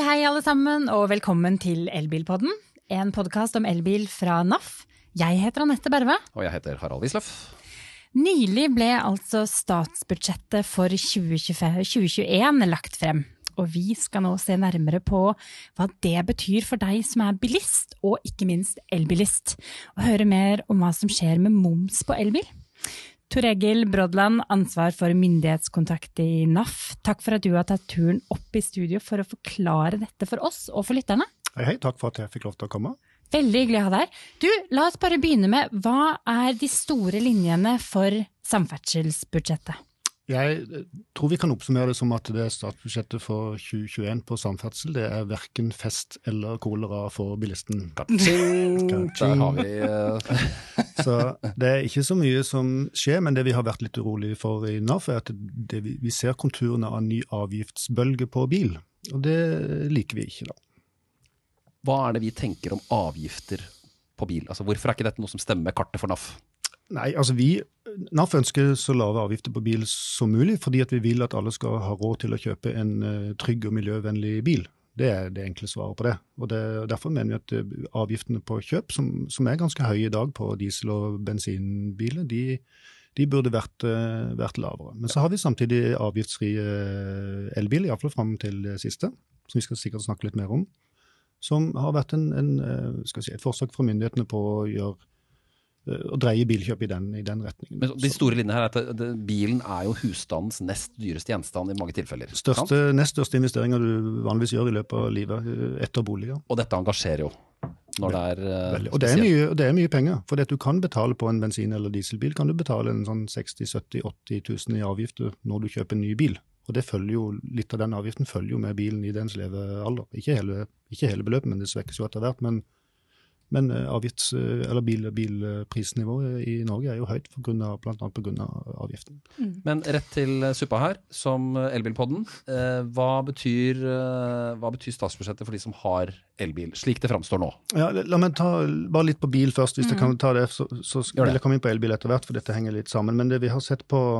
Hei alle sammen, og velkommen til Elbilpodden, en podcast om elbil fra NAF. Jeg heter Annette Berve. Og jeg heter Harald Wisløff. Nylig ble altså statsbudsjettet for 2021 lagt frem, og vi skal nå se nærmere på hva det betyr for deg som er bilist, og ikke minst elbilist, og høre mer om hva som skjer med moms på elbil. Tor Egil Brodland, ansvar for myndighetskontakt i NAF. Takk for at du har tatt turen opp i studio for å forklare dette for oss og for lytterne. Hei, takk for at jeg fikk lov til å komme. Veldig hyggelig å ha deg her. Du, la oss bare begynne med, hva er de store linjene for samferdselsbudsjettet? Jeg tror vi kan oppsummere det som at det statsbudsjettet for 2021 på samferdsel, det er hverken fest eller kolera for bilisten. Der har vi... Så det er ikke så mye som skjer, men det vi har vært litt urolig for i NAF er at vi ser konturene av en ny avgiftsbølge på bil, og det liker vi ikke da. Hva er det vi tenker om avgifter på bil? Altså, hvorfor er ikke dette noe som stemmer med kartet for NAF? Nei, altså NAF ønsker så lave avgifter på bil som mulig, fordi at vi vil at alle skal ha råd til å kjøpe en trygg og miljøvennlig bil. Det er det enkle svaret på det. Og derfor mener vi at avgiftene på kjøp, som er ganske høye i dag på diesel- og bensinbiler, de burde vært lavere. Men så har vi samtidig avgiftsfrie elbil, i hvert fall frem til det siste, som vi skal sikkert snakke litt mer om, som har vært et forsøk fra myndighetene på å dreie bilkjøp i den retningen. Men de store linjene her er at bilen er jo husstandens nest dyreste gjenstand i mange tilfeller. Nest største investeringer du vanligvis gjør i løpet av livet etter boliger. Og dette engasjerer jo når det er spesielt. Og det er mye penger, for det du kan betale på en bensin- eller dieselbil, kan du betale en sånn 60, 70, 80 000 i avgifter når du kjøper en ny bil. Og det følger jo, litt av den avgiften følger jo med bilen i dens levealder. Ikke hele beløpet, men det svekkes jo etter hvert, men bilprisnivået i Norge er jo høyt blant annet på grunn av avgiften. Men rett til suppa her, som Elbilpodden, hva betyr statsbudsjettet for de som har elbil, slik det fremstår nå? Ja, la meg ta bare litt på bil først, hvis jeg kan ta det, så vil jeg komme inn på elbil etter hvert, for dette henger litt sammen. Men det vi har sett på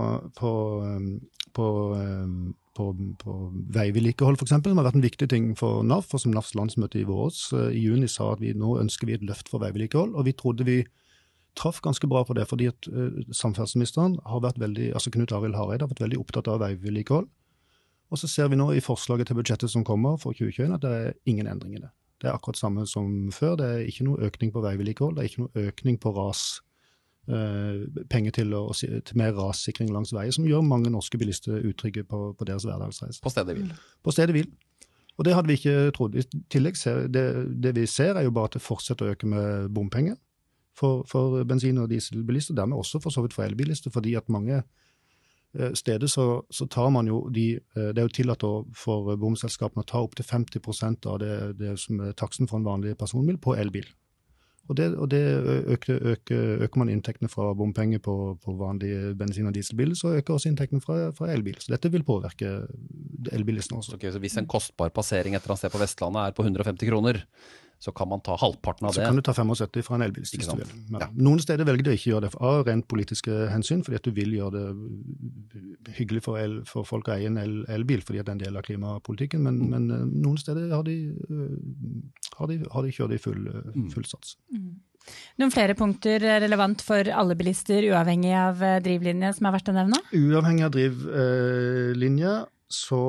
veivedlikehold for eksempel, som har vært en viktig ting for NAF, og som NAFs landsmøte i våres i juni sa at nå ønsker vi et løft for veivedlikehold, og vi trodde vi traff ganske bra på det, fordi at samferdselsministeren har vært Knut Arild Hareide har vært veldig opptatt av veivedlikehold, og så ser vi nå i forslaget til budsjettet som kommer for 2021 at det er ingen endring i det. Det er akkurat samme som før, det er ikke noe økning på veivedlikehold, det er ikke noe økning på penger til mer rassikring langs veier, som gjør mange norske bilister utrygge på deres hverdagsreise. På stedet hvil. På stedet hvil. Og det hadde vi ikke trodd. I tillegg, det vi ser er jo bare at det fortsetter å øke med bompenger for bensin- og dieselbilister, dermed også for så vidt for elbilister, fordi at mange steder så tar man jo det er jo tillatt for bomselskapene å ta opp til 50% av det som er taksen for en vanlig personbil på elbil. Og det øker man inntektene fra bompenger på vanlige bensin- og dieselbiler, så øker også inntektene fra elbil. Så dette vil påvirke elbilistene også. Okay, så hvis en kostbar passering et eller annet sted på Vestlandet er på 150 kroner, så kan man ta halvparten av det. Så kan du ta 75 fra en elbil, hvis du vil. Ja. Noen steder velger du ikke å gjøre det av rent politiske hensyn, fordi at du vil gjøre det hyggelig for folk å eie en elbil, fordi at det er en del av klimapolitikken, men noen steder har de kjørt i full sats. Noen flere punkter relevant for alle bilister, uavhengig av drivlinje som har vært å nevne? Uavhengig av drivlinje, så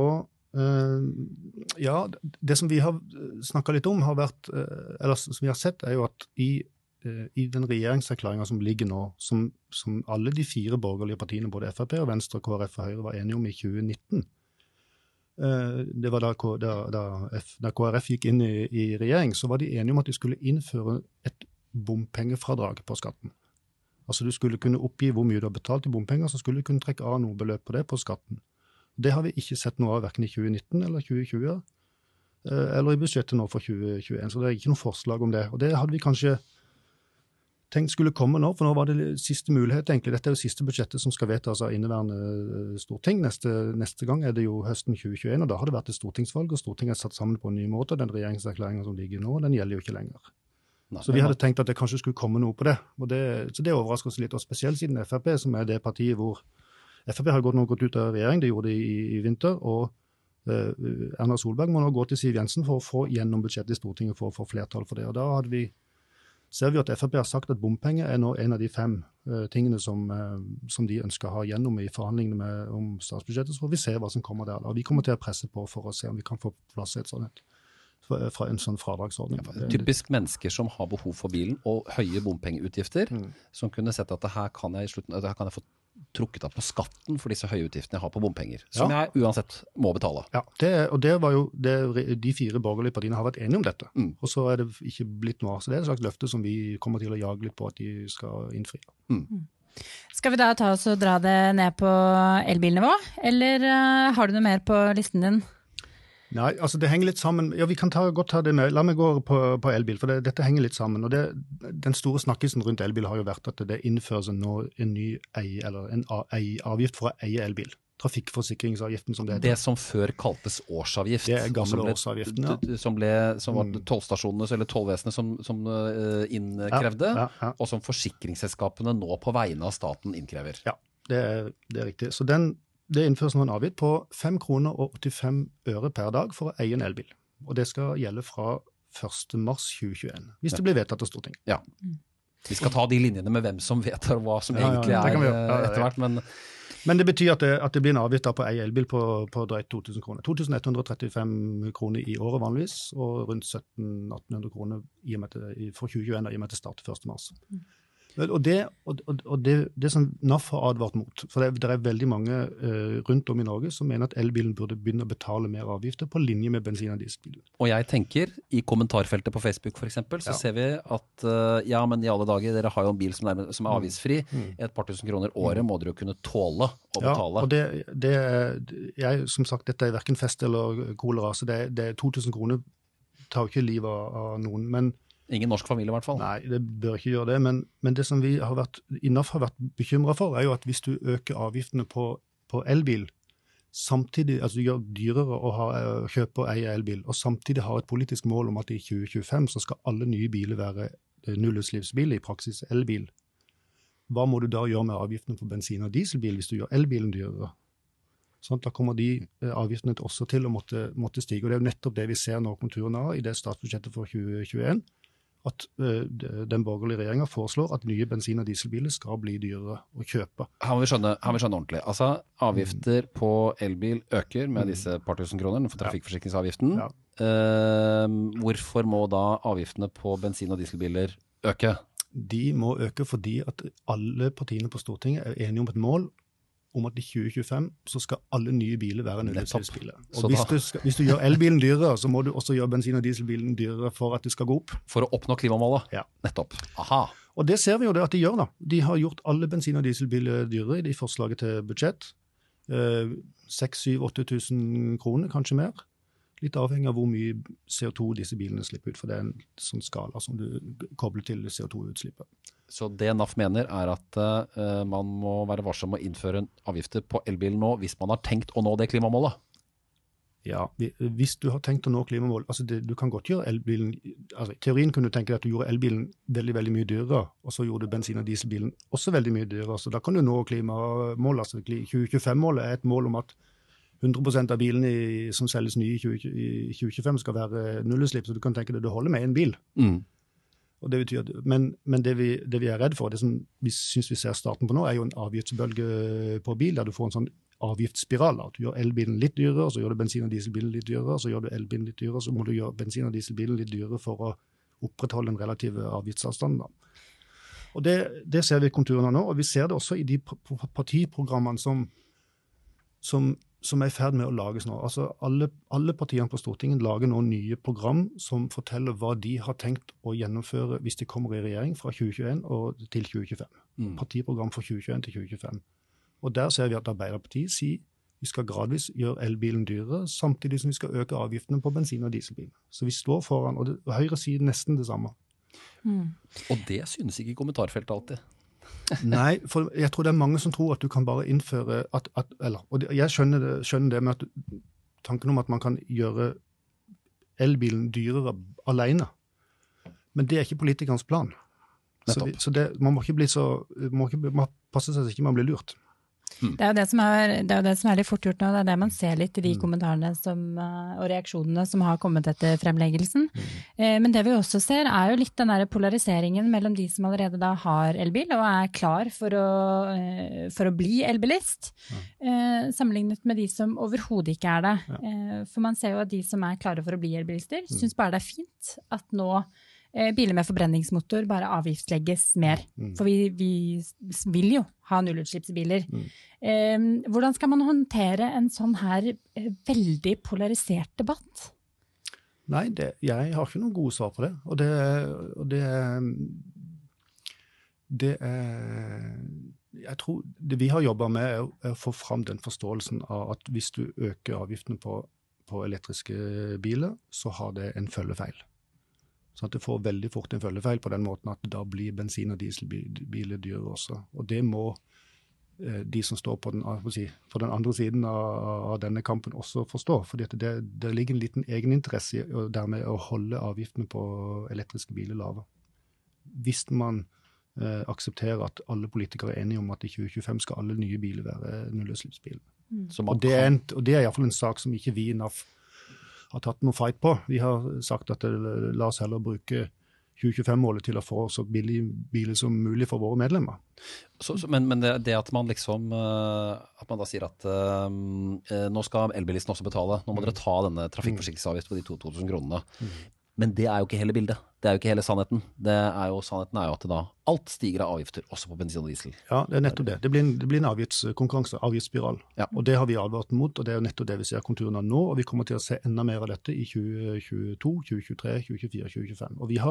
det som vi har snakket litt om har vært, eller som vi har sett, er jo at i den regjeringserklæringen som ligger nå, som alle de 4 borgerlige partiene, både FrP og Venstre, KrF og Høyre, var enige om i 2019, det var da KrF gikk inn i regjering, så var de enige om at de skulle innføre et bompengefradrag på skatten. Altså du skulle kunne oppgi hvor mye du har betalt i bompenger, så skulle du kunne trekke av noe beløp på det på skatten. Det har vi ikke sett noe av hverken i 2019 eller 2020, eller i budsjettet nå for 2021, så det er ikke noe forslag om det. Og det hadde vi kanskje tenkt skulle komme nå, for nå var det siste mulighet egentlig. Dette er jo siste budsjettet som skal vedtas av inneværende storting. Neste gang er det jo høsten 2021, og da har det vært et stortingsvalg, og Stortinget er satt sammen på en ny måte. Den regjeringserklæringen som ligger nå, den gjelder jo ikke lenger. Nei, så vi hadde tenkt at det kanskje skulle komme noe på det. Så det overrasker oss litt, og spesielt siden FrP, som er det partiet hvor FrP har gått ut av regjering, det gjorde de i vinter, og Erna Solberg må nå gå til Siv Jensen for å få gjennom budsjettet i Stortinget for å få flertall for det. Og da ser vi at FrP har sagt at bompenger nå en av de 5 tingene som de ønsker å ha gjennom i forhandlingene om statsbudsjettet, så får vi se hva som kommer der. Og vi kommer til å presse på for å se om vi kan få på plass fra en sånn fradragsordning. Typisk mennesker som har behov for bilen og høye bompengeutgifter, som kunne sett at her kan jeg få trukket av på skatten for disse høye utgiftene jeg har på bompenger, som jeg uansett må betale. Ja, og det var jo de 4 borgerlige partiene har vært enige om dette, og så det ikke blitt noe av. Så det et slags løfte som vi kommer til å jage litt på at de skal innfri. Skal vi da ta oss og dra det ned på elbilnivå, eller har du noe mer på listen din? Nei, altså det henger litt sammen. Ja, vi kan godt ta det med. La meg gå på elbil, for dette henger litt sammen. Og den store snakkisen rundt elbil har jo vært at det innføres nå en ny avgift for å eie elbil. Trafikkforsikringsavgiften som det heter. Det som før kaltes årsavgift. Det gamle årsavgiften, ja. Som var tollstasjonene eller tollvesenet som innkrevde, og som forsikringsselskapene nå på vegne av staten innkrever. Ja, det er riktig. Så det innføres nå en avgift på 5 kroner og 85 øre per dag for å eie en elbil. Og det skal gjelde fra 1. mars 2021, hvis det blir vedtatt av Stortinget. Ja. Vi skal ta de linjene med hvem som vedtar hva som egentlig etter hvert, men det betyr at det blir en avgift på å eie elbil på drøyt 2000 kroner. 2135 kroner i året vanligvis, og rundt 1700-1800 kroner for 2021 i og med til start 1. mars. Og det som NAF har advart mot, for det er veldig mange rundt om i Norge som mener at elbilen burde begynne å betale mer avgifter på linje med bensin- og dieselbilen. Og jeg tenker, i kommentarfeltet på Facebook for eksempel, så ser vi at men i alle dager, dere har jo en bil som er avgiftsfri, et par tusen kroner året må dere jo kunne tåle å betale. Ja, og som sagt, dette er hverken fest eller kolera, så det er 2000 kroner tar jo ikke livet av noen, men ingen norsk familie i hvert fall. Nei, det bør ikke gjøre det, men det som vi NAF har vært bekymret for, er jo at hvis du øker avgiftene på elbil, samtidig, altså du gjør dyrere å kjøpe og eie elbil, og samtidig har et politisk mål om at i 2025 så skal alle nye biler være nullutslippsbiler, i praksis elbil. Hva må du da gjøre med avgiftene på bensin- og dieselbil hvis du gjør elbilen dyrere? Sånn, da kommer de avgiftene også til å måtte stige, og det er jo nettopp det vi ser nå konturene av i det statsbudsjettet for 2021, at den borgerlige regjeringen foreslår at nye bensin- og dieselbiler skal bli dyrere å kjøpe. Her må vi skjønne ordentlig. Altså, avgifter på elbil øker med disse par tusen kroner for trafikkforsikringsavgiften. Ja. Hvorfor må da avgiftene på bensin- og dieselbiler øke? De må øke fordi at alle partiene på Stortinget er enige om et mål om at i 2025 så skal alle nye biler være nullutslippsbiler. Og hvis du gjør elbilen dyrere, så må du også gjøre bensin- og dieselbilen dyrere for at det skal gå opp. For å oppnå klimamålet? Ja. Nettopp. Aha. Og det ser vi jo det at de gjør da. De har gjort alle bensin- og dieselbiler dyrere i de forslaget til budsjett. 6-7-8 000 kroner, kanskje mer. Litt avhengig av hvor mye CO2 disse bilene slipper ut, for det er en sånn skala som du kobler til CO2-utslippet. Så det NAF mener er at man må være varsom med å innføre avgifter på elbilen nå, hvis man har tenkt å nå det klimamålet? Ja, hvis du har tenkt å nå klimamål, altså du kan godt gjøre elbilen, altså i teorien kunne du tenke deg at du gjorde elbilen veldig, veldig mye dyrere, og så gjorde du bensin- og dieselbilen også veldig mye dyrere, så da kan du nå klimamål. Altså 2025-målet er et mål om at 100% av bilene som selges nye i 2025 skal være nullutslipp, så du kan tenke deg at du holder med en bil. Og det betyr, men det vi er redd for, det som vi synes vi ser starten på nå, er jo en avgiftsbølge på bil, der du får en sånn avgiftsspiral. At du gjør elbilen litt dyrere, så gjør du bensin- og dieselbilen litt dyrere, så gjør du elbilen litt dyrere, så må du gjøre bensin- og dieselbilen litt dyrere for å opprettholde den relative avgiftsavstanden. Og det ser vi konturene nå, og vi ser det også i de partiprogrammene som er i ferd med å lages nå. Altså alle partiene på Stortinget lager nå nye program som forteller hva de har tenkt å gjennomføre hvis de kommer i regjering fra 2021 og til 2025. Partiprogram fra 2021 til 2025. Og der ser vi at Arbeiderpartiet sier vi skal gradvis gjøre elbilen dyrere, samtidig som vi skal øke avgiftene på bensin- og dieselbil. Så vi står foran, og Høyre sier nesten det samme. Og det synes ikke i kommentarfeltet alltid. Nei, for jeg tror det er mange som tror at du kan bare innføre og jeg skjønner det med at tanken om at man kan gjøre elbilen dyrere alene, men det er ikke politikernes plan. Så man må ikke passe seg så ikke man blir lurt. Det er jo det som er litt fort gjort nå, det er det man ser litt i de kommentarene og reaksjonene som har kommet etter fremleggelsen. Men det vi også ser er jo litt den der polariseringen mellom de som allerede da har elbil og er klar for å bli elbilist, sammenlignet med de som overhodet ikke er det. For man ser jo at de som er klare for å bli elbilister, synes bare det er fint at nå biler med forbrenningsmotor bare avgiftslegges mer. For vi vil jo ha nullutslippsbiler. Hvordan skal man håndtere en sånn her veldig polarisert debatt? Nei, jeg har ikke noen gode svar på det. Og jeg tror det vi har jobbet med er å få fram den forståelsen av at hvis du øker avgiftene på elektriske biler, så har det en følgefeil. Så at det får veldig fort en følgefeil på den måten at da blir bensin- og dieselbiler dyrere også. Og det må de som står på den andre siden av denne kampen også forstå. Fordi at det ligger en liten egeninteresse i dermed å holde avgiftene på elektriske biler lave. Hvis man aksepterer at alle politikere er enige om at i 2025 skal alle nye biler være nullutslippsbiler. Og det er i hvert fall en sak som ikke vi i NAF har tatt noe fight på. Vi har sagt at la oss heller bruke 2025-målet til å få så billige biler som mulig for våre medlemmer. Men det at man liksom at man da sier at nå skal elbilisten også betale, nå må dere ta denne trafikkforsikringsavgift på de 2000 kronene. Men det er jo ikke hele bildet. Det er jo ikke hele sannheten. Sannheten er jo at det da alt stiger av avgifter, også på bensin og diesel. Ja, det er nettopp det. Det blir en avgiftskonkurranse, avgiftsspiral. Ja. Og det har vi advart mot, og det er jo nettopp det vi ser konturene nå, og vi kommer til å se enda mer av dette i 2022, 2023, 2024, 2025. Og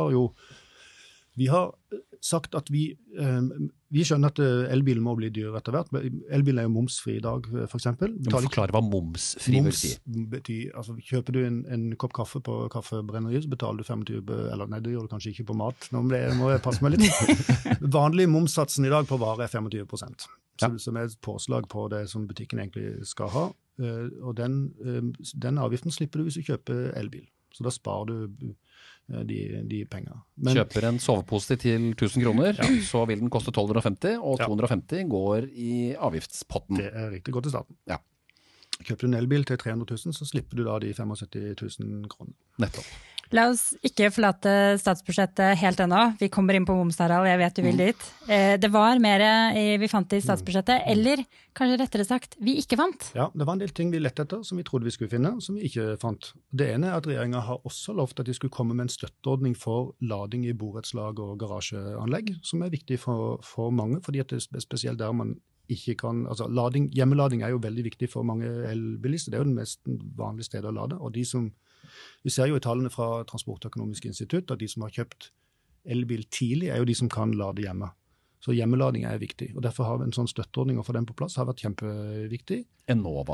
vi har sagt at vi skjønner at elbilen må bli dyrere etter hvert. Elbilen er jo momsfri i dag, for eksempel. Du må forklare hva momsfri vil si. Betyr, altså, kjøper du en kopp kaffe på kaffebrenneriet, så betaler du 25, eller nei, det gjør du kanskje ikke på mat. Nå må jeg passe meg litt. Vanlig momssatsen i dag på varer er 25%. Som er et påslag på det som butikken egentlig skal ha. Og den avgiften slipper du hvis du kjøper elbil. Så da sparer du de penger. Kjøper en sovepose til 1000 kroner, så vil den koste 1250, og 250 går i avgiftspotten. Det er riktig godt til staten. Ja. Kjøper du en elbil til 300 000, så slipper du da de 75 000 kroner. Nettopp. La oss ikke forlate statsbudsjettet helt ennå. Vi kommer inn på moms, Harald, jeg vet du vil dit. Det var mer vi fant i statsbudsjettet, eller kanskje rettere sagt, vi ikke fant. Ja, det var en del ting vi lette etter som vi trodde vi skulle finne, som vi ikke fant. Det ene er at regjeringen har også lovt at de skulle komme med en støtteordning for lading i borettslag og garasjeanlegg, som er viktig for mange, fordi at det er spesielt der man ikke kan, altså hjemmelading er jo veldig viktig for mange elbilister, det er jo den mest vanlige stedet å lade, og vi ser jo i tallene fra Transportøkonomisk institutt at de som har kjøpt elbil tidlig er jo de som kan lade hjemme. Så hjemmelading er viktig, og derfor har vi en sånn støtteordning og få den på plass har vært kjempeviktig. Enova.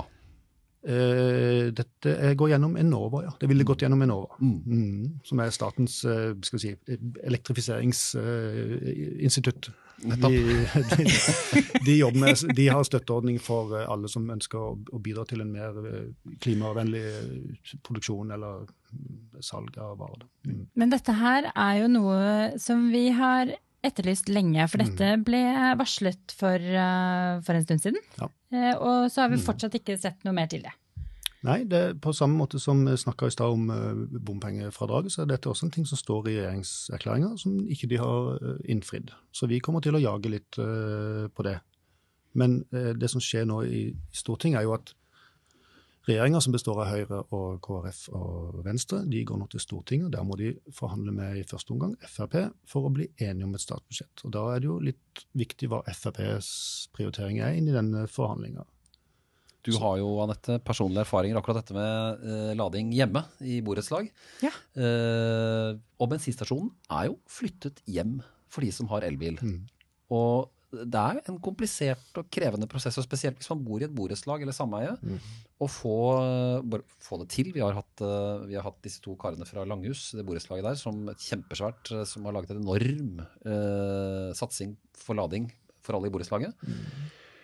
Dette går gjennom Enova, ja. Det ville gått gjennom Enova, som er statens elektrifiseringsinstitutt. De har støtteordning for alle som ønsker å bidra til en mer klimavennlig produksjon eller salg av varer. Men dette her er jo noe som vi har etterlyst lenge, for dette ble varslet for en stund siden. Ja. Og så har vi fortsatt ikke sett noe mer til det. Nei, det er på samme måte som vi snakket i stad om bompengefradraget, så er dette også en ting som står i regjeringserklæringer som ikke de har innfridd. Så vi kommer til å jage litt på det. Men det som skjer nå i Stortinget er jo at regjeringer som består av Høyre og KrF og Venstre, de går nå til Stortinget, og der må de forhandle med i første omgang Frp for å bli enige om et statsbudsjett. Og da er det jo litt viktig hva Frps prioritering er inn i denne forhandlingen. Du har jo, Annette, personlige erfaringer akkurat dette med lading hjemme i borettslag. Ja. Og bensinstasjonen er jo flyttet hjem for de som har elbil. Og det er jo en komplisert og krevende prosess, og spesielt hvis man bor i et borettslag eller sameie, og få det til. Vi har hatt disse to karene fra Langhus, det borettslaget der, som et kjempesvært, som har laget en enorm satsing for lading for alle i borettslaget.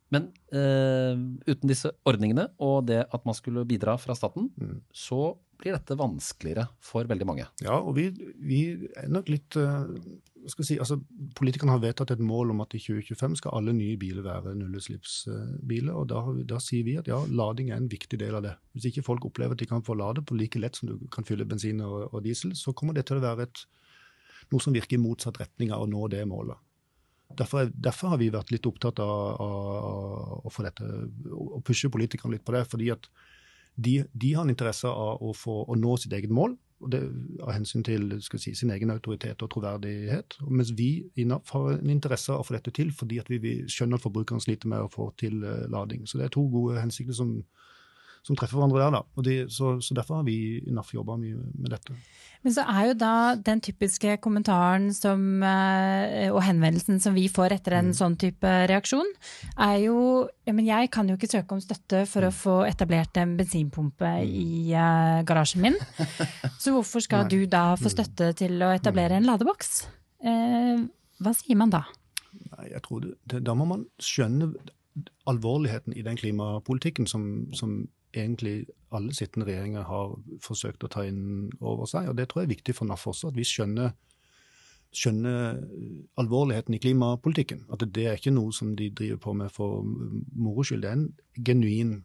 Men uten disse ordningene og det at man skulle bidra fra staten, så blir dette vanskeligere for veldig mange. Ja, og vi nok litt, altså politikerne har vedtatt et mål om at i 2025 skal alle nye biler være nullutslippsbiler, og da sier vi at ja, lading en viktig del av det. Hvis ikke folk opplever at de kan få lade på like lett som du kan fylle bensin og diesel, så kommer det til å være noe som virker i motsatt retning av å nå det målet. Derfor har vi vært litt opptatt av å få dette, å pushe politikerne litt på det, fordi at de har en interesse av å nå sitt eget mål, og det av hensyn til sin egen autoritet og troverdighet, mens vi har en interesse av å få dette til, fordi at vi skjønner at forbrukerne sliter med å få til lading. Så det er to gode hensikter som treffer hverandre der, da. Så derfor har vi NAF jobbet mye med dette. Men så er jo da den typiske kommentaren og henvendelsen som vi får etter en sånn type reaksjon, er jo, men jeg kan jo ikke søke om støtte for å få etablert en bensinpumpe i garasjen min. Så hvorfor skal du da få støtte til å etablere en ladeboks? Hva sier man da? Nei, jeg tror da må man skjønne alvorligheten i den klimapolitikken som egentlig alle sittende regjeringer har forsøkt å ta inn over seg, og det tror jeg er viktig for NAF også, at vi skjønner alvorligheten i klimapolitikken. At det er ikke noe som de driver på med for moro skyld, det er en genuin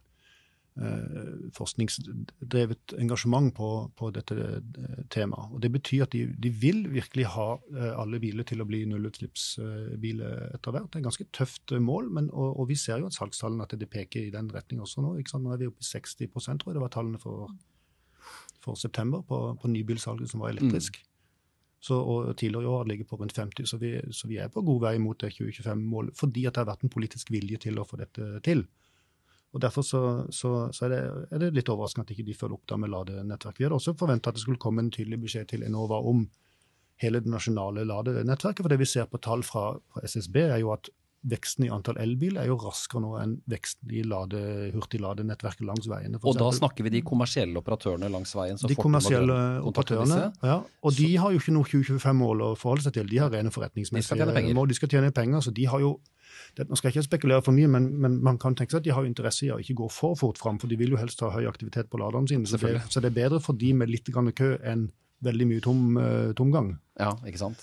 forskningsdrevet engasjement på dette temaet. Og det betyr at de vil virkelig ha alle biler til å bli nullutslippsbiler etter hvert. Det er et ganske tøft mål, og vi ser jo at salgstallene at det peker i den retning også nå. Ikke sant? Nå er vi oppe i 60%, tror jeg det var tallene for september på nybilsalget som var elektrisk. Og tidligere i år ligger på rundt 50, så vi er på god vei mot det 2025-målet, fordi at det har vært en politisk vilje til å få dette til. Og derfor så er det litt overraskende at ikke de følger opp da med ladenettverk. Vi hadde også forventet at det skulle komme en tydelig beskjed til Enova om hele det nasjonale ladenettverket, for det vi ser på tall fra SSB er jo at veksten i antall elbiler er jo raskere nå enn veksten i hurtigladenettverket langs veiene. Og da snakker vi de kommersielle operatørene langs veien? De kommersielle operatørene, ja. Og de har jo ikke noe 2025-mål å forholde seg til. De har rene forretningsmessige mål. De skal tjene penger, så de har jo nå skal jeg ikke spekulere for mye, men man kan tenke seg at de har jo interesse i å ikke gå for fort fram, for de vil jo helst ha høy aktivitet på laderne sine. Så det er bedre for de med litt grann kø enn veldig mye tomgang. Ja, ikke sant?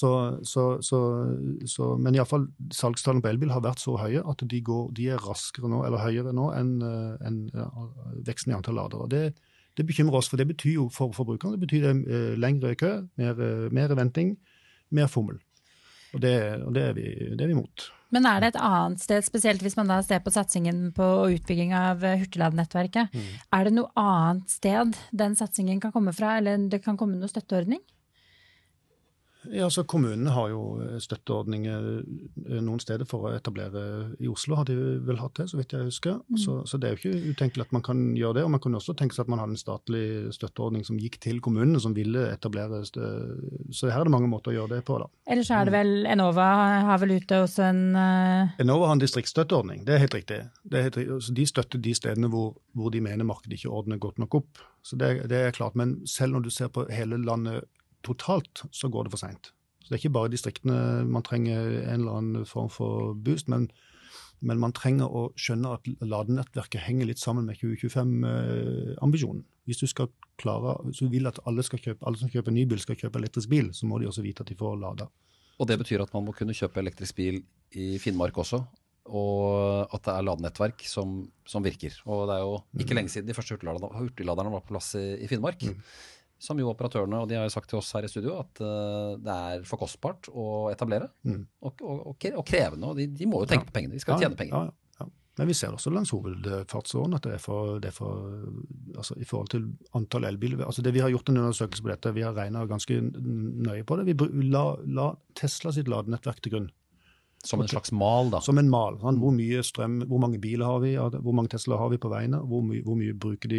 Men i hvert fall salgstallene på elbil har vært så høye at de er raskere nå, eller høyere nå enn veksten i antall ladere. Det bekymrer oss, for det betyr jo for forbrukerne, det betyr lengre kø, mer venting, mer fummel. Og det er vi imot. Men er det et annet sted, spesielt hvis man da ser på satsingen på utbygging av hurtigladenettverket, er det noe annet sted den satsingen kan komme fra, eller det kan komme noe støtteordning? Ja, så kommunene har jo støtteordninger noen steder for å etablere. I Oslo har de vel hatt det, så vidt jeg husker. Så det er jo ikke utenkelig at man kan gjøre det, og man kan også tenke seg at man har en statlig støtteordning som gikk til kommunene, som ville etablere. Så her er det mange måter å gjøre det på, da. Ellers er det vel, Enova har vel ute også Enova har en distriktsstøtteordning, det er helt riktig. Så de støtter de stedene hvor de mener markedet ikke ordner godt nok opp. Så det er klart, men selv når du ser på hele landet totalt, så går det for sent. Så det er ikke bare distriktene man trenger en eller annen form for boost, men man trenger å skjønne at ladenettverket henger litt sammen med 2025-ambisjonen. Hvis du skal klare, så vil at alle som kjøper ny bil skal kjøpe elektrisk bil, så må de også vite at de får lada. Og det betyr at man må kunne kjøpe elektrisk bil i Finnmark også, og at det er ladenettverk som virker. Og det er jo ikke lenge siden de første hurtigladerne var på plass i Finnmark. Som jo operatørene, og de har jo sagt til oss her i studio, at det er for kostbart å etablere, og krevende, og de må jo tenke på pengene, de skal tjene penger. Ja. Men vi ser også langs hovedfartsåren at det er for altså i forhold til antall elbiler, altså det vi har gjort en undersøkelse på dette, vi har regnet ganske nøye på det, vi la Tesla sitt ladenettverk til grunn. Som en slags mal, da? Som en mal. Hvor mye strøm, hvor mange biler har vi, hvor mange Tesla har vi på veiene, hvor mye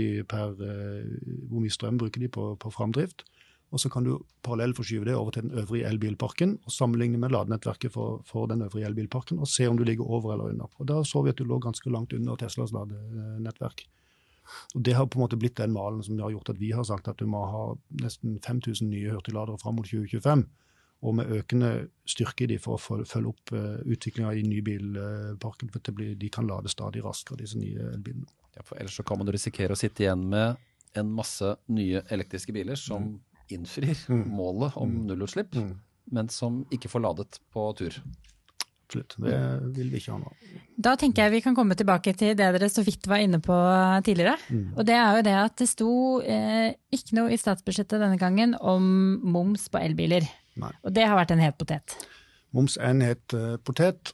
strøm bruker de på framdrift. Og så kan du parallelt forskyve det over til den øvrige elbilparken, og sammenligne med ladenettverket for den øvrige elbilparken, og se om du ligger over eller under. Og da så vi at du lå ganske langt under Teslas ladenettverk. Og det har på en måte blitt den malen som har gjort at vi har sagt at du må ha nesten 5000 nye hurtigladere fram mot 2025. og med økende styrke i de for å følge opp utviklingen i nybilparken, for de kan lade stadig raskere, disse nye elbilene. Ja, for ellers så kan man risikere å sitte igjen med en masse nye elektriske biler som innfrir målet om nullutslipp, men som ikke får ladet på tur. Absolutt, det vil vi ikke ha nå. Da tenker jeg vi kan komme tilbake til det dere så vidt var inne på tidligere. Og det jo det at det sto ikke noe i statsbudsjettet denne gangen om moms på elbiler. Nei. Og det har vært en het potet. Moms en het potet.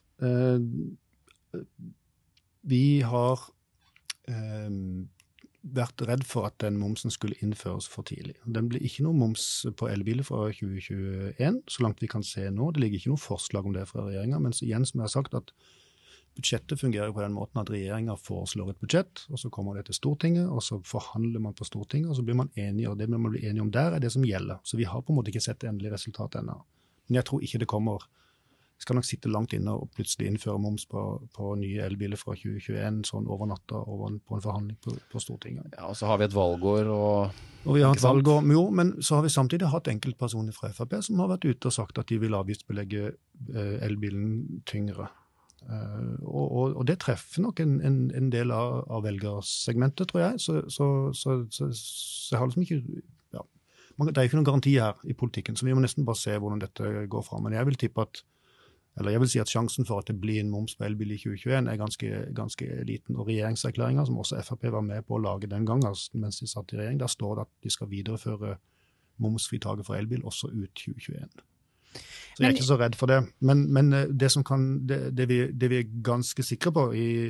Vi har vært redd for at den momsen skulle innføres for tidlig. Den blir ikke noe moms på elbiler fra 2021, så langt vi kan se nå. Det ligger ikke noe forslag om det fra regjeringen, men igjen som jeg har sagt at budsjettet fungerer på den måten at regjeringen foreslår et budsjett, og så kommer det til Stortinget, og så forhandler man på Stortinget, og så blir man enige, og det man blir enige om der det som gjelder. Så vi har på en måte ikke sett det endelige resultatet ennå. Men jeg tror ikke det kommer. Skal nok sitte langt inne og plutselig innføre moms på nye elbiler fra 2021, sånn over natta på en forhandling på Stortinget. Ja, og så har vi et valgår og vi har et valgår, men så har vi samtidig hatt enkeltpersoner fra FrP som har vært ute og sagt at de vil avgiftsbelegge elbilen tyngre. Og det treffer nok en del av velgersegmentet, tror jeg. Så jeg har liksom ikke... Ja. Det ikke noen garanti her i politikken, så vi må nesten bare se hvordan dette går fra. Men jeg vil tippe jeg vil si at sjansen for at det blir en moms på elbil i 2021 ganske liten. Og regjeringserklæringen, som også FrP var med på å lage den gangen mens de satt i regjering, der står det at de skal videreføre momsfritaket for elbil også ut 2021. Så jeg ikke så redd for det. Men det vi ganske sikre på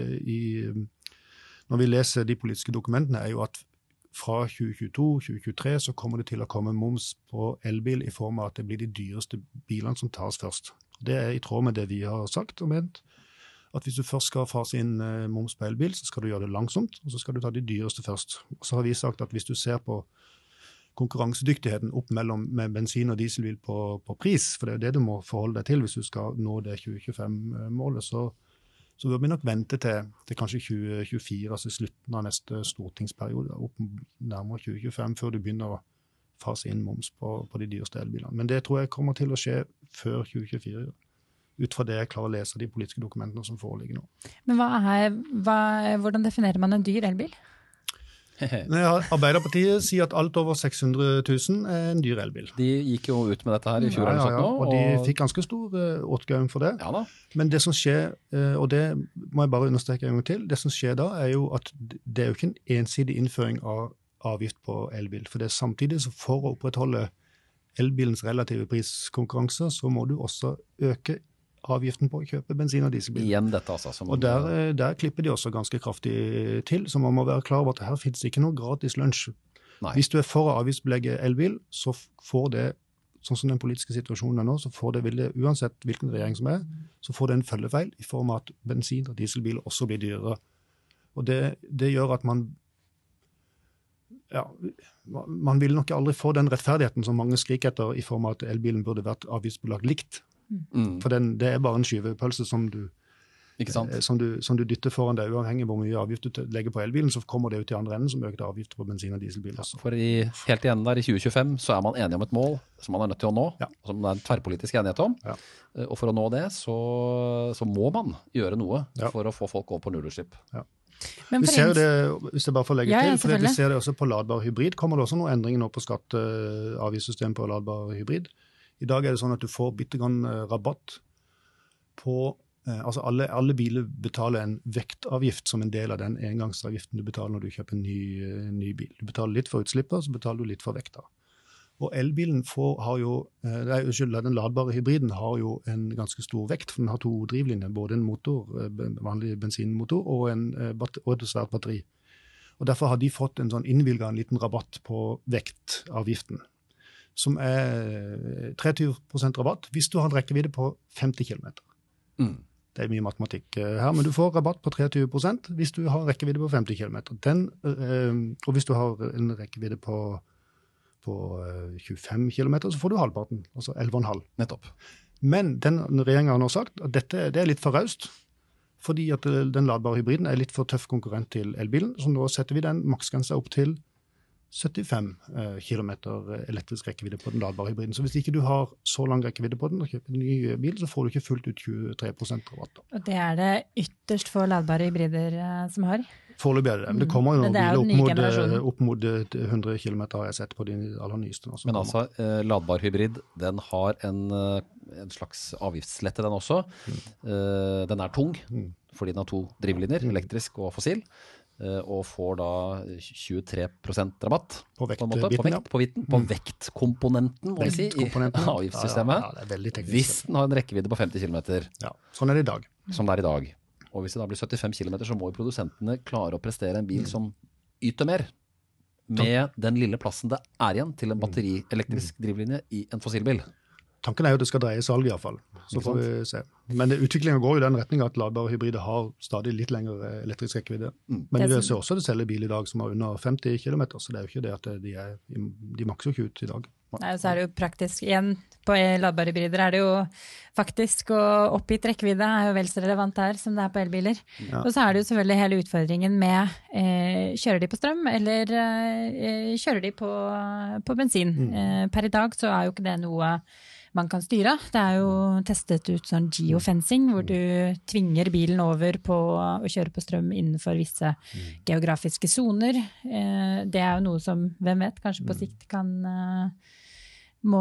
når vi leser de politiske dokumentene, jo at fra 2022-2023 så kommer det til å komme moms på elbil i form av at det blir de dyreste bilene som tas først. Det i tråd med det vi har sagt og ment, at hvis du først skal fase inn moms på elbil, så skal du gjøre det langsomt, og så skal du ta de dyreste først. Og så har vi sagt at hvis du ser på konkurransedyktigheten opp med bensin- og dieselbil på pris, for det det du må forholde deg til hvis du skal nå det 2025-målet, så bør vi nok vente til kanskje 2024, altså slutten av neste stortingsperiode, opp nærmere 2025, før du begynner å fase inn moms på de dyreste elbilene. Men det tror jeg kommer til å skje før 2024, ut fra det jeg klarer å lese de politiske dokumentene som foreligger nå. Men hvordan definerer man en dyr elbil? Arbeiderpartiet sier at alt over 600 000 en dyr elbil. De gikk jo ut med dette her i fjor eller sånt nå. Og de fikk ganske stor åtgaum for det. Ja da. Men det som skjer, og det må jeg bare understreke en gang til, det som skjer da jo at det jo ikke en ensidig innføring av avgift på elbil. For det samtidig, så for å opprettholde elbilens relative priskonkurranse, så må du også øke avgiften på å kjøpe bensin- og dieselbil. Igjen dette altså. Og der klipper de også ganske kraftig til, så man må være klar over at her finnes ikke noe gratis lunsj. Nei. Hvis du for å avgiftsbelegge elbil, så får det, sånn som den politiske situasjonen nå, så vil det, uansett hvilken regjering som så får det en følgefeil i form av at bensin- og dieselbil også blir dyrere. Og det gjør at man vil nok aldri få den rettferdigheten som mange skriker etter i form av at elbilen burde vært avgiftsbelagt likt. For det bare en skyvepølse som du dytter foran deg, uavhengig hvor mye avgift du legger på elbilen, så kommer det ut i andre enden som økte avgifter på bensin- og dieselbil. Altså. For helt igjen der i 2025 så man enige om et mål som man nødt til å nå, som det en tverrpolitisk enighet om. Ja. Og for å nå det så må man gjøre noe for å få folk over på nullutslipp. Ja. Vi ser det, hvis jeg bare får legge til, for vi ser det også på ladbar hybrid. Kommer det også noen endringer nå på skatteavgiftssystem på ladbar hybrid? I dag det sånn at du får bittegrann rabatt på, altså alle biler betaler en vektavgift som en del av den engangsavgiften du betaler når du kjøper en ny bil. Du betaler litt for utslippet, så betaler du litt for vekta. Og elbilen den ladbare hybriden har jo en ganske stor vekt, for den har 2 drivlinjer, både en motor, vanlig bensinmotor, og et svært batteri. Og derfor har de fått en sånn innvilget en liten rabatt på vektavgiften, som 23% rabatt hvis du har en rekkevidde på 50 km. Det mye matematikk her, men du får rabatt på 23% hvis du har en rekkevidde på 50 km. Og hvis du har en rekkevidde på 25 km, så får du halvparten, altså 11,5. Nettopp. Men den regjeringen har nå sagt at det litt for raust, fordi at den ladbare hybriden litt for tøff konkurrent til elbilen, så nå setter vi den maksgrensa opp til 75 kilometer elektrisk rekkevidde på den ladbare hybriden. Så hvis ikke du har så lang rekkevidde på den og kjøper en ny bil, så får du ikke fullt ut 23% rabatt. Og det det ytterst få ladbare hybrider som har? Foreløpig det. Men det kommer jo noen biler opp mot 100 kilometer har jeg sett på de aller nyeste. Men altså, ladbar hybrid, den har en slags avgiftslette den også. Den tung, fordi den har 2 drivlinjer, elektrisk og fossil. Og får da 23% rabatt på vektkomponenten, må vi si, i avgiftssystemet. Ja, det veldig teknisk. Hvis den har en rekkevidde på 50 kilometer. Ja, sånn det i dag. Som det i dag. Og hvis det da blir 75 kilometer, så må jo produsentene klare å prestere en bil som yter mer. Med den lille plassen det igjen til en batterielektrisk drivlinje i en fossilbil. Tanken jo at det skal dreie salg i hvert fall, så får vi se. Men utviklingen går jo i den retningen at ladbare hybrider har stadig litt lengre elektrisk rekkevidde. Men vi ser også det selger bil i dag som har under 50 kilometer, så det jo ikke det at de makser jo ikke ut i dag. Nei, så det jo praktisk, igjen på ladbare hybrider det jo faktisk, og oppgitt rekkevidde jo vel så relevant der som det på elbiler. Ja. Og så det jo selvfølgelig hele utfordringen med, kjører de på strøm, eller kjører de på bensin? Per i dag så jo ikke det noe man kan styre. Det jo testet ut sånn geofencing, hvor du tvinger bilen over på å kjøre på strøm innenfor visse geografiske zoner. Det jo noe som, hvem vet, kanskje på sikt må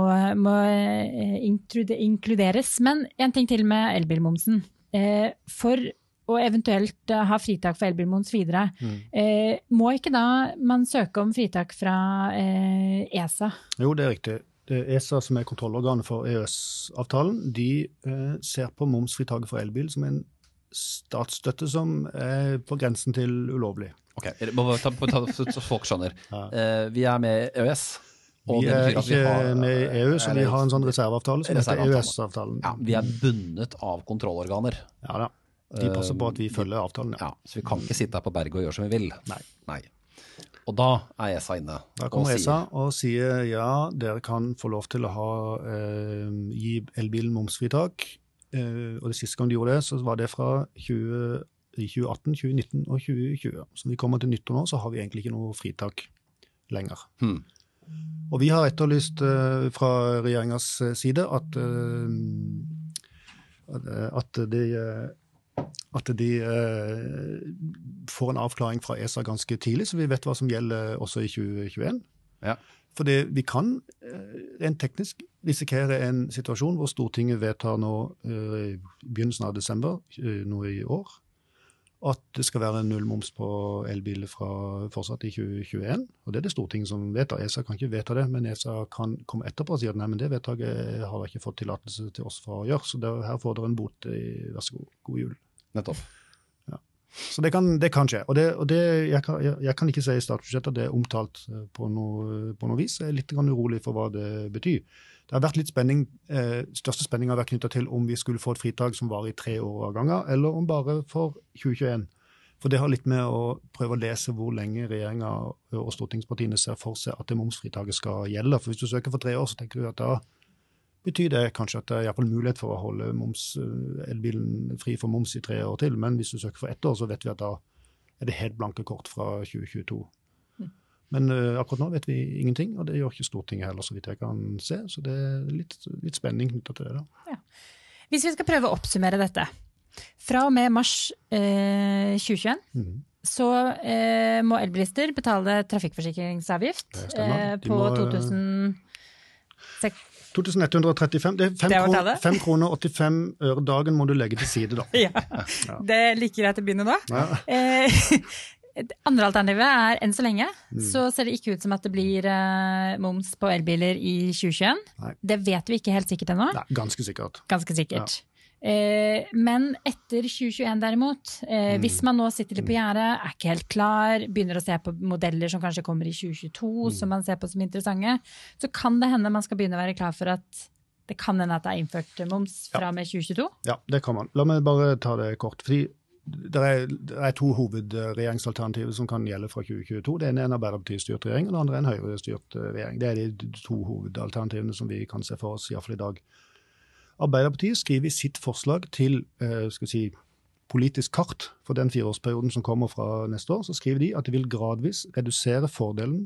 inkluderes. Men en ting til med elbilmomsen. For å eventuelt ha fritak for elbilmoms videre, må ikke da man søke om fritak fra ESA? Jo, det riktig. ESA, som kontrollorganet for EØS-avtalen, de ser på momsfritaket for elbil som en statsstøtte som på grensen til ulovlig. Ok, folk skjønner. Ja. Vi med i EØS. Vi ikke med i EU, så vi har en sånn reserveavtale som heter EØS-avtalen. Ja, vi bundet av kontrollorganer. Ja da, de passer på at vi følger avtalen. Ja, så vi kan ikke sitte her på berget og gjøre som vi vil. Nei. Og da ESA inne. Da kommer ESA og sier ja, dere kan få lov til å gi elbilen momsfritak. Og det siste gang de gjorde det, så var det fra 2018, 2019 og 2020. Så vi kommer til nyttår nå, så har vi egentlig ikke noe fritak lenger. Og vi har etterlyst fra regjeringens side at de får en avklaring fra ESA ganske tidlig, så vi vet hva som gjelder også i 2021. Ja. For vi kan rent teknisk risikere en situasjon hvor Stortinget vedtar nå i begynnelsen av desember, nå i år, at det skal være null moms på elbiler fortsatt i 2021. Og det det Stortinget som vedtar. ESA kan ikke vedta det, men ESA kan komme etterpå og si at nei, men det vedtaket har ikke fått tillatelse til oss for å gjøre, så her får dere en bot vær så god. God jul. Nettopp. Ja. Så det kan skje. Og jeg kan ikke si i statsbudsjettet at det omtalt på noe vis. Jeg litt urolig for hva det betyr. Det har vært litt spenning. Største spenning har vært knyttet til om vi skulle få et fritak som var i 3 år av ganger, eller om bare for 2021. For det har litt med å prøve å lese hvor lenge regjeringen og stortingspartiene ser for seg at det momsfritaket skal gjelde. For hvis du søker for 3 år, så tenker du at da betyr det kanskje at det er i hvert fall mulighet for å holde elbilen fri for moms i 3 år til. Men hvis du søker for 1 år, så vet vi at da det helt blanke kort fra 2022. Men akkurat nå vet vi ingenting, og det gjør ikke Stortinget heller, så vidt jeg kan se. Så det litt spenning knyttet til det da. Ja. Hvis vi skal prøve å oppsummere dette. Fra og med mars 2021, så må elbilister betale trafikkforsikringsavgift på 2135, det 5 kroner 85 øre dagen må du legge til side da. Ja. Det liker jeg til å begynne nå. Ja. Andre alternativet enn så lenge, så ser det ikke ut som at det blir moms på elbiler i 2021. Nei. Det vet vi ikke helt sikkert ennå. Nei, ganske sikkert. Ganske sikkert. Ja. Men etter 2021 derimot, hvis man nå sitter litt på gjerdet, ikke helt klar, begynner å se på modeller som kanskje kommer i 2022, som man ser på som interessante, så kan det hende man skal begynne å være klar for at det kan hende at det innført moms fra og med 2022? Ja, det kan man. La meg bare ta det kort, fordi det er 2 hovedregjeringsalternativer som kan gjelde fra 2022. Det ene en Arbeiderparti-styrt regjering, og det andre en Høyre-styrt regjering. Det de 2 hovedalternativene som vi kan se for oss, i hvert fall i dag. Arbeiderpartiet skriver i sitt forslag til politisk kart for den 4-årsperioden som kommer fra neste år, så skriver de at de vil gradvis redusere fordelen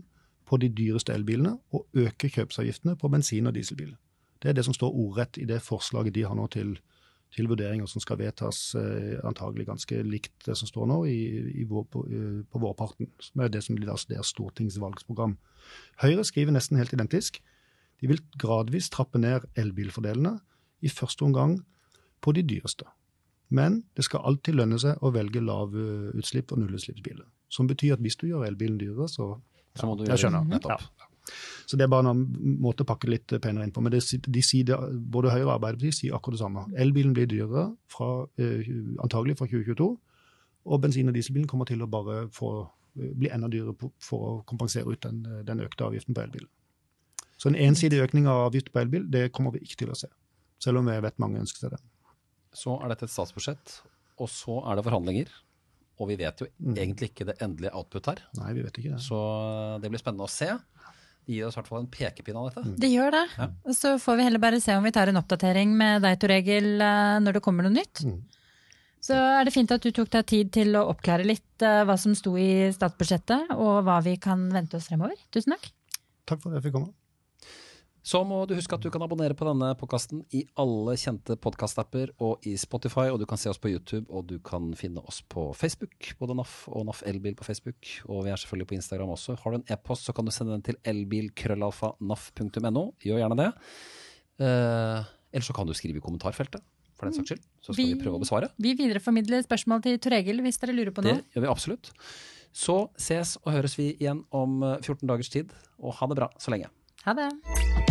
på de dyreste elbilene og øke kjøpsavgiftene på bensin- og dieselbiler. Det det som står ordrett i det forslaget de har nå til vurderinger som skal vedtas antagelig ganske likt det som står nå på vårparten, som det som blir deres stortingsvalgsprogram. Høyre skriver nesten helt identisk. De vil gradvis trappe ned elbilfordelene i første omgang på de dyreste. Men det skal alltid lønne seg å velge lavutslipp og nullutslippsbiler. Som betyr at hvis du gjør elbilen dyrere, så må du jeg skjønner. nettopp. Ja. Så det bare en måte å pakke litt penere inn på. Men de sier det, både Høyre og Arbeiderpartiet sier akkurat det samme. Elbilen blir dyrere antagelig fra 2022, og bensin- og dieselbilen kommer til å bare bli enda dyrere for å kompensere ut den økte avgiften på elbilen. Så en ensidig økning av avgift på elbil, det kommer vi ikke til å se. Selv om jeg vet mange ønsker seg det. Så dette et statsbudsjett, og så det forhandlinger. Og vi vet jo egentlig ikke det endelige output her. Nei, vi vet ikke det. Så det blir spennende å se. Det gir oss i hvert fall en pekepinn av dette. Det gjør det. Ja. Og så får vi heller bare se om vi tar en oppdatering med deg, Tor Egil, når det kommer noe nytt. Så det fint at du tok deg tid til å oppklare litt hva som sto i statsbudsjettet, og hva vi kan vente oss fremover. Tusen takk. Takk for at jeg fikk komme. Så må du huske at du kan abonnere på denne podcasten i alle kjente podcast-apper og i Spotify, og du kan se oss på YouTube, og du kan finne oss på Facebook, både NAF og NAF Elbil på Facebook, og vi selvfølgelig på Instagram også. Har du en e-post, så kan du sende den til elbil@naf.no. Gjør gjerne det. Eller så kan du skrive i kommentarfeltet, for den saks skyld. Så skal vi prøve å besvare. Vi videreformidler spørsmål til Tor Egil hvis dere lurer på noe. Det gjør vi absolutt. Så ses og høres vi igjen om 14 dagers tid, og ha det bra så lenge. Ha det.